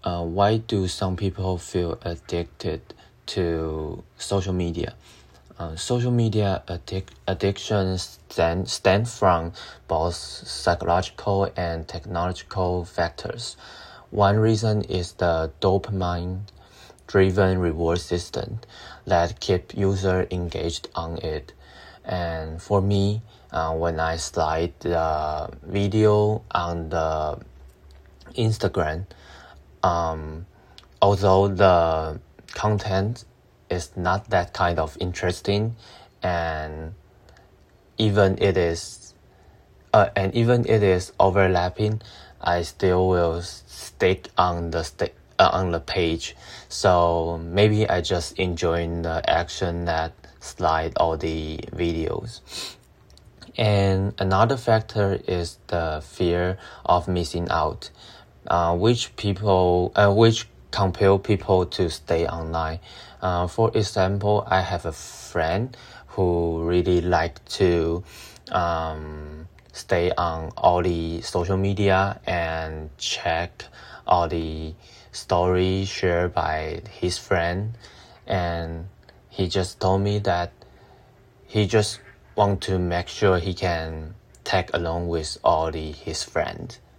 Why do some people feel addicted to social media? Social media addictions stem from both psychological and technological factors. One reason is the dopamine-driven reward system that keep user engaged on it. And for me, when I slide the video on the Instagram, although the content is not that kind of interesting, and even it is overlapping, I still will stick on the page. So maybe I just enjoy the action that slide all the videos. And another factor is the fear of missing out, which compel people to stay online. For example, I have a friend who really like to stay on all the social media and check all the stories shared by his friend, and he just told me that he just want to make sure he can tag along with all his friends.